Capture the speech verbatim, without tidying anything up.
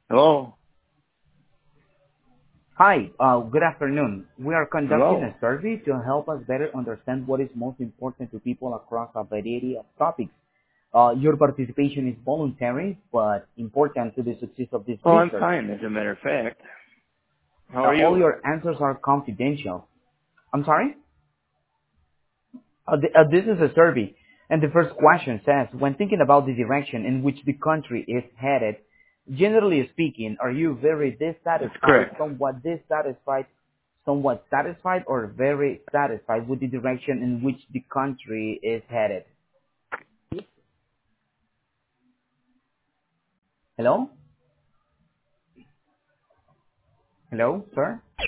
Hello? Hi, uh, good afternoon. We are conducting a Hello? survey to help us better understand what is most important to people across a variety of topics. Uh, your participation is voluntary, but important to the success of this Oh, I'm research. fine, as a matter of fact. How Uh, are all you? your answers are confidential. I'm sorry? Uh, th- uh, this is a survey, and the first question says, when thinking about the direction in which the country is headed, generally speaking, are you very That's dissatisfied, correct. somewhat dissatisfied, somewhat satisfied, or very satisfied with the direction in which the country is headed? Hello? Hello, sir?